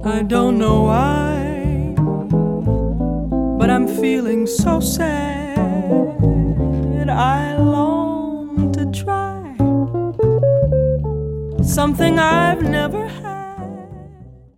I don't know why, but I'm feeling so sad. I long to try something I've never had.